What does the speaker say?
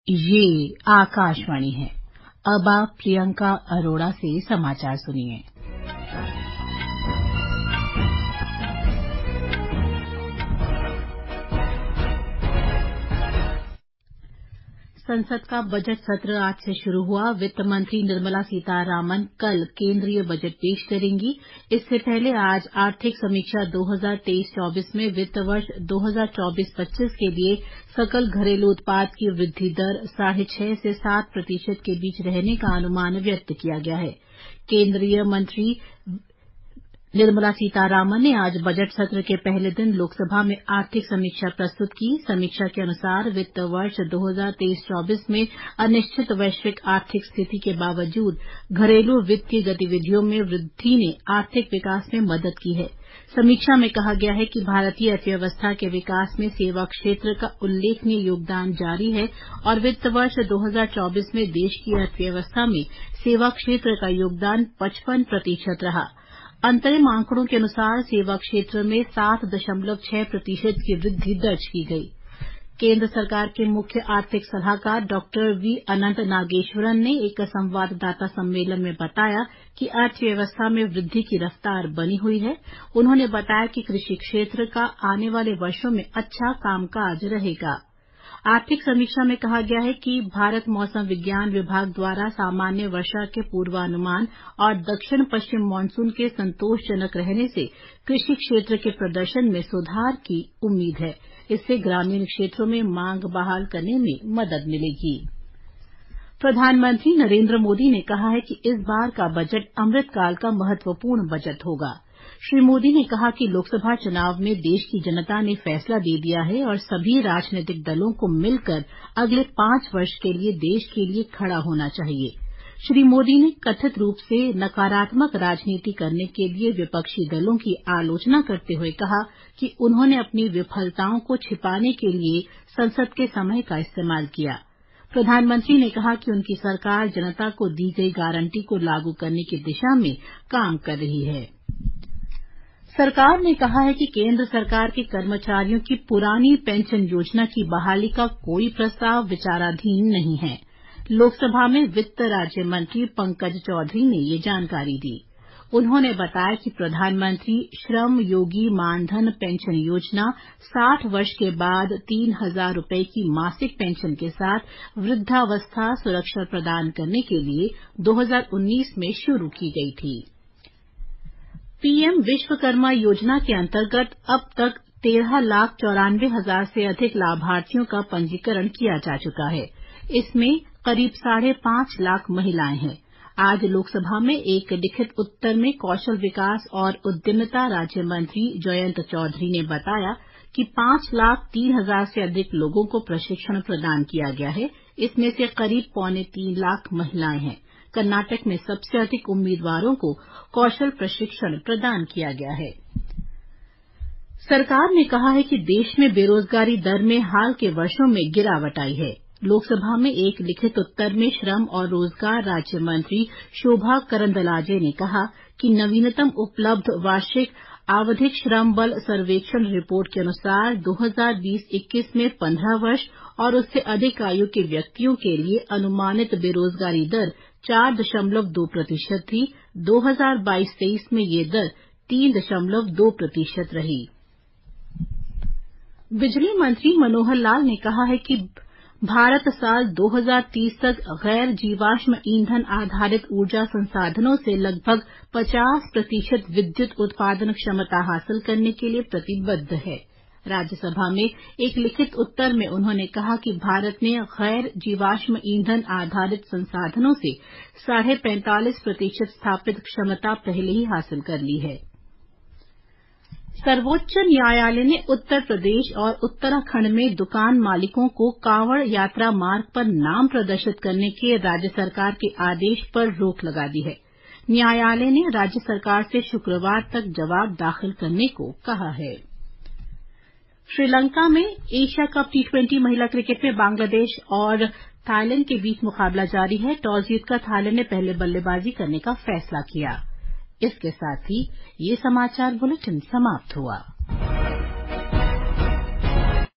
ये आकाशवाणी है। अब आप प्रियंका अरोड़ा से समाचार सुनिए। संसद का बजट सत्र आज से शुरू हुआ। वित्त मंत्री निर्मला सीतारामन कल केंद्रीय बजट पेश करेंगी। इससे पहले आज आर्थिक समीक्षा 2023-24 में वित्त वर्ष 2024-25 के लिए सकल घरेलू उत्पाद की वृद्धि दर 6.5 से 7% के बीच रहने का अनुमान व्यक्त किया गया है। केंद्रीय मंत्री निर्मला सीतारामन ने आज बजट सत्र के पहले दिन लोकसभा में आर्थिक समीक्षा प्रस्तुत की। समीक्षा के अनुसार वित्त वर्ष 2023-24 में अनिश्चित वैश्विक आर्थिक स्थिति के बावजूद घरेलू वित्तीय गतिविधियों में वृद्धि ने आर्थिक विकास में मदद की है। समीक्षा में कहा गया है कि भारतीय अर्थव्यवस्था के विकास में सेवा क्षेत्र का उल्लेखनीय योगदान जारी है और वित्त वर्ष 2024 में देश की अर्थव्यवस्था में सेवा क्षेत्र का योगदान 55% रहा। अंतरिम आंकड़ों के अनुसार सेवा क्षेत्र में 7.6% की वृद्धि दर्ज की गई। केंद्र सरकार के मुख्य आर्थिक सलाहकार डॉक्टर वी अनंत नागेश्वरन ने एक संवाददाता सम्मेलन में बताया कि अर्थव्यवस्था में वृद्धि की रफ्तार बनी हुई है। उन्होंने बताया कि कृषि क्षेत्र का आने वाले वर्षों में अच्छा कामकाज रहेगा। आर्थिक समीक्षा में कहा गया है कि भारत मौसम विज्ञान विभाग द्वारा सामान्य वर्षा के पूर्वानुमान और दक्षिण पश्चिम मानसून के संतोषजनक रहने से कृषि क्षेत्र के प्रदर्शन में सुधार की उम्मीद है। इससे ग्रामीण क्षेत्रों में मांग बहाल करने में मदद मिलेगी। प्रधानमंत्री नरेंद्र मोदी ने कहा है कि इस बार का बजट अमृतकाल का महत्वपूर्ण बजट होगा। श्री मोदी ने कहा कि लोकसभा चुनाव में देश की जनता ने फैसला दे दिया है और सभी राजनीतिक दलों को मिलकर अगले 5 वर्ष के लिए देश के लिए खड़ा होना चाहिए। श्री मोदी ने कथित रूप से नकारात्मक राजनीति करने के लिए विपक्षी दलों की आलोचना करते हुए कहा कि उन्होंने अपनी विफलताओं को छिपाने के लिए संसद के समय का इस्तेमाल किया। प्रधानमंत्री ने कहा कि उनकी सरकार जनता को दी गई गारंटी को लागू करने की दिशा में काम कर रही है। सरकार ने कहा है कि केंद्र सरकार के कर्मचारियों की पुरानी पेंशन योजना की बहाली का कोई प्रस्ताव विचाराधीन नहीं है। लोकसभा में वित्त राज्य मंत्री पंकज चौधरी ने ये जानकारी दी। उन्होंने बताया कि प्रधानमंत्री श्रम योगी मानधन पेंशन योजना 60 वर्ष के बाद 3,000 रुपये की मासिक पेंशन के साथ वृद्धावस्था सुरक्षा प्रदान करने के लिए 2019 में शुरू की गई थी। पीएम विश्वकर्मा योजना के अंतर्गत अब तक 13,94,000 से अधिक लाभार्थियों का पंजीकरण किया जा चुका है। इसमें करीब 5.5 लाख महिलाएं हैं। आज लोकसभा में एक लिखित उत्तर में कौशल विकास और उद्यमिता राज्य मंत्री जयंत चौधरी ने बताया कि 5,03,000 से अधिक लोगों को प्रशिक्षण प्रदान किया गया है। इसमें से करीब 2.25 लाख महिलाएं हैं। कर्नाटक में सबसे अधिक उम्मीदवारों को कौशल प्रशिक्षण प्रदान किया गया है। सरकार ने कहा है कि देश में बेरोजगारी दर में हाल के वर्षों में गिरावट आई है। लोकसभा में एक लिखित उत्तर में श्रम और रोजगार राज्य मंत्री शोभा करंदलाजे ने कहा कि नवीनतम उपलब्ध वार्षिक आवधिक श्रम बल सर्वेक्षण रिपोर्ट के अनुसार 2020-21 में 15 वर्ष और उससे अधिक आयु के व्यक्तियों के लिए अनुमानित बेरोजगारी दर 4.2% थी। 2022-23 में ये दर 3.2% रही। बिजली मंत्री मनोहर लाल ने कहा है कि भारत साल 2030 तक गैर जीवाश्म ईंधन आधारित ऊर्जा संसाधनों से लगभग 50% विद्युत उत्पादन क्षमता हासिल करने के लिए प्रतिबद्ध है। राज्यसभा में एक लिखित उत्तर में उन्होंने कहा कि भारत ने गैर जीवाश्म ईंधन आधारित संसाधनों से 45.5% स्थापित क्षमता पहले ही हासिल कर ली है। सर्वोच्च न्यायालय ने उत्तर प्रदेश और उत्तराखंड में दुकान मालिकों को कांवड़ यात्रा मार्ग पर नाम प्रदर्शित करने के राज्य सरकार के आदेश पर रोक लगा दी है। न्यायालय ने राज्य सरकार से शुक्रवार तक जवाब दाखिल करने को कहा है। श्रीलंका में एशिया कप T20 महिला क्रिकेट में बांग्लादेश और थाईलैंड के बीच मुकाबला जारी है। टॉस जीतकर थाईलैंड ने पहले बल्लेबाजी करने का फैसला किया। इसके साथ ही ये समाचार बुलेटिन समाप्त हुआ।